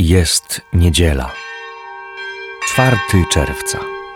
Jest niedziela, 4 czerwca.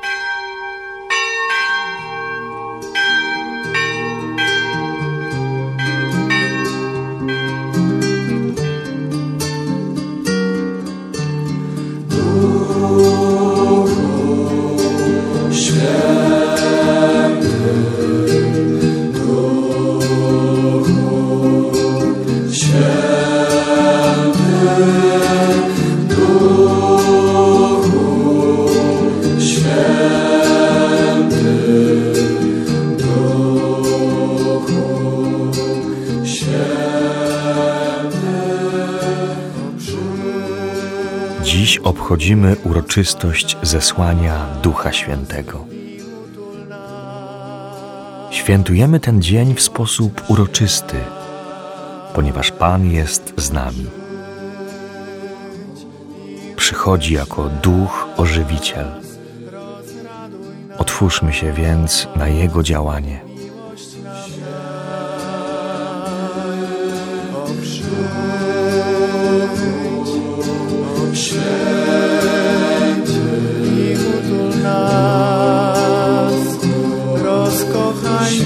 Dziś obchodzimy uroczystość zesłania Ducha Świętego. Świętujemy ten dzień w sposób uroczysty, ponieważ Pan jest z nami. Przychodzi jako Duch Ożywiciel. Otwórzmy się więc na Jego działanie. Rozkochaj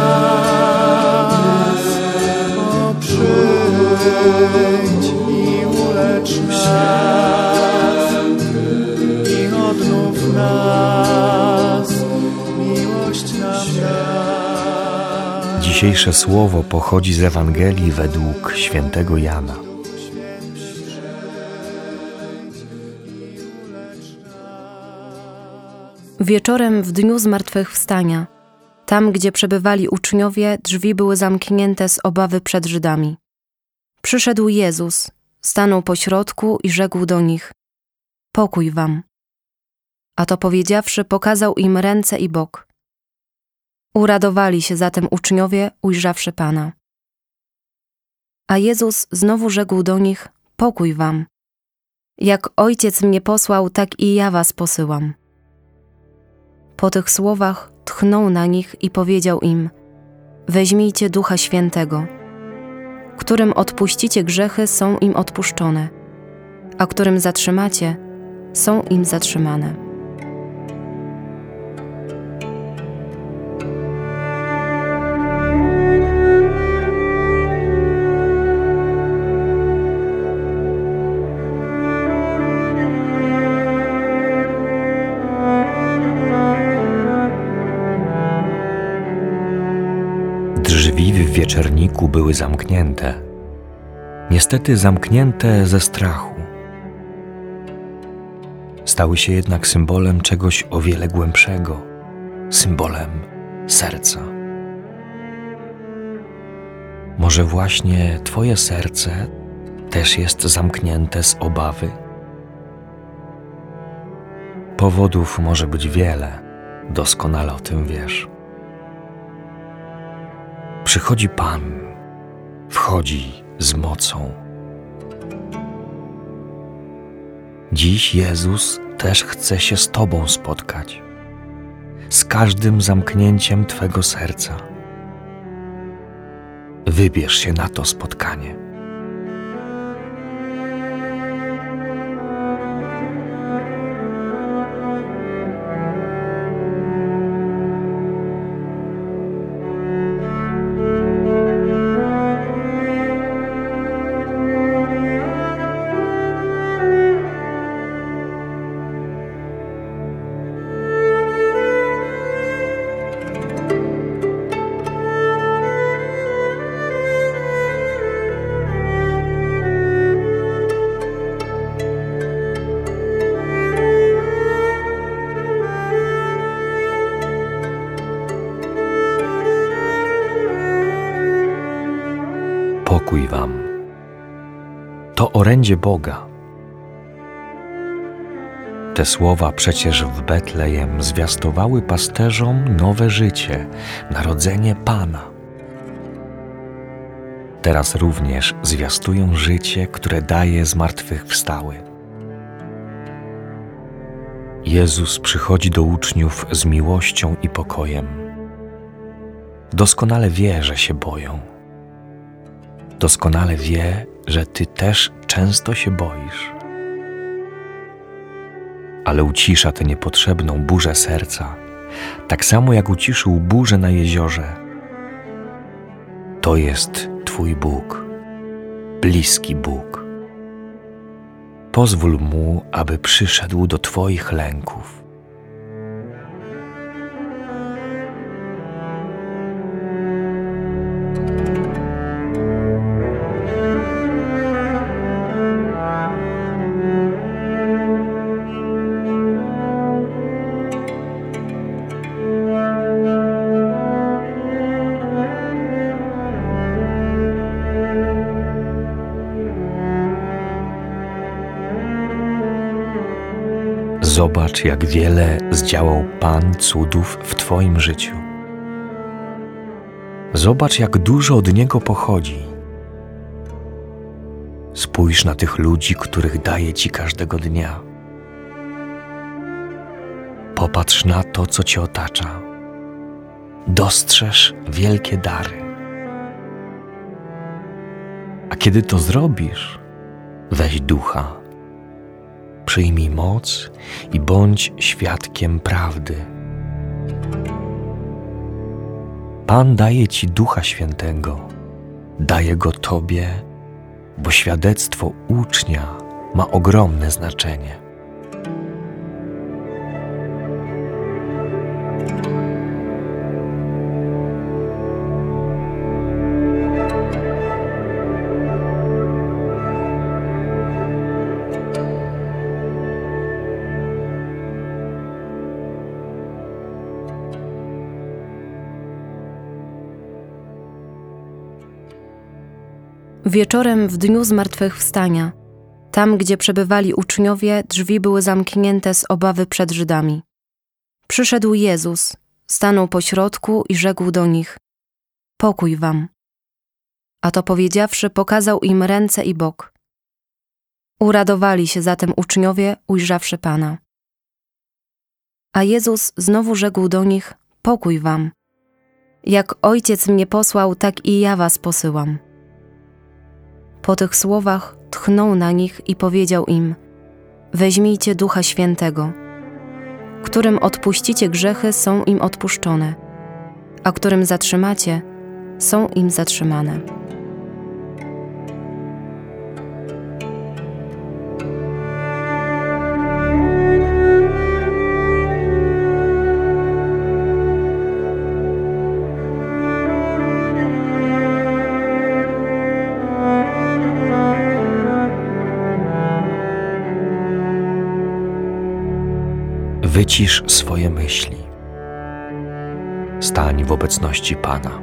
nas, przyjdź i ulecz nas, i odnów nas, miłość nam daj. Dzisiejsze słowo pochodzi z Ewangelii według świętego Jana. Wieczorem w dniu zmartwychwstania, tam gdzie przebywali uczniowie, drzwi były zamknięte z obawy przed Żydami. Przyszedł Jezus, stanął pośrodku i rzekł do nich: „Pokój wam”. A to powiedziawszy, pokazał im ręce i bok. Uradowali się zatem uczniowie, ujrzawszy Pana. A Jezus znowu rzekł do nich: „Pokój wam. Jak Ojciec mnie posłał, tak i ja was posyłam”. Po tych słowach tchnął na nich i powiedział im: „Weźmijcie Ducha Świętego. Którym odpuścicie grzechy, są im odpuszczone, a którym zatrzymacie, są im zatrzymane”. Drzwi w wieczerniku były zamknięte, niestety zamknięte ze strachu. Stały się jednak symbolem czegoś o wiele głębszego, symbolem serca. Może właśnie Twoje serce też jest zamknięte z obawy? Powodów może być wiele, doskonale o tym wiesz. Przychodzi Pan, wchodzi z mocą. Dziś Jezus też chce się z Tobą spotkać, z każdym zamknięciem Twego serca. Wybierz się na to spotkanie. Pokój wam. To orędzie Boga. Te słowa przecież w Betlejem zwiastowały pasterzom nowe życie, narodzenie Pana. Teraz również zwiastują życie, które daje zmartwychwstały. Jezus przychodzi do uczniów z miłością i pokojem. Doskonale wie, że się boją. Doskonale wie, że Ty też często się boisz. ale ucisza tę niepotrzebną burzę serca, tak samo jak uciszył burzę na jeziorze. To jest Twój Bóg, bliski Bóg. Pozwól Mu, aby przyszedł do Twoich lęków. Zobacz, jak wiele zdziałał Pan cudów w Twoim życiu. Zobacz, jak dużo od Niego pochodzi. Spójrz na tych ludzi, których daje Ci każdego dnia. Popatrz na to, co Cię otacza. Dostrzeż wielkie dary. A kiedy to zrobisz, weź ducha. Przyjmij moc i bądź świadkiem prawdy. Pan daje Ci Ducha Świętego, daje Go Tobie, bo świadectwo ucznia ma ogromne znaczenie. Wieczorem w dniu zmartwychwstania, tam gdzie przebywali uczniowie, drzwi były zamknięte z obawy przed Żydami. Przyszedł Jezus, stanął pośrodku i rzekł do nich: pokój wam. A to powiedziawszy, pokazał im ręce i bok. Uradowali się zatem uczniowie, ujrzawszy Pana. A Jezus znowu rzekł do nich: pokój wam. Jak Ojciec mnie posłał, tak i ja was posyłam. Po tych słowach tchnął na nich i powiedział im: weźmijcie Ducha Świętego. Którym odpuścicie grzechy, są im odpuszczone, a którym zatrzymacie, są im zatrzymane. Wycisz swoje myśli. Stań w obecności Pana.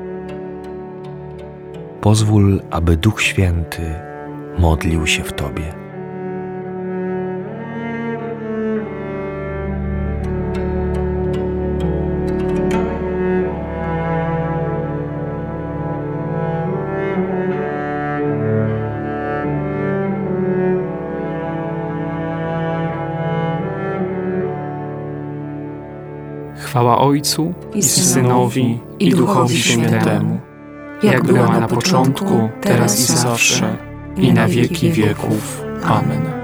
Pozwól, aby Duch Święty modlił się w Tobie. Chwała Ojcu i Synowi, i Duchowi Świętemu, jak była na początku, teraz i zawsze, i na wieki wieków. Amen.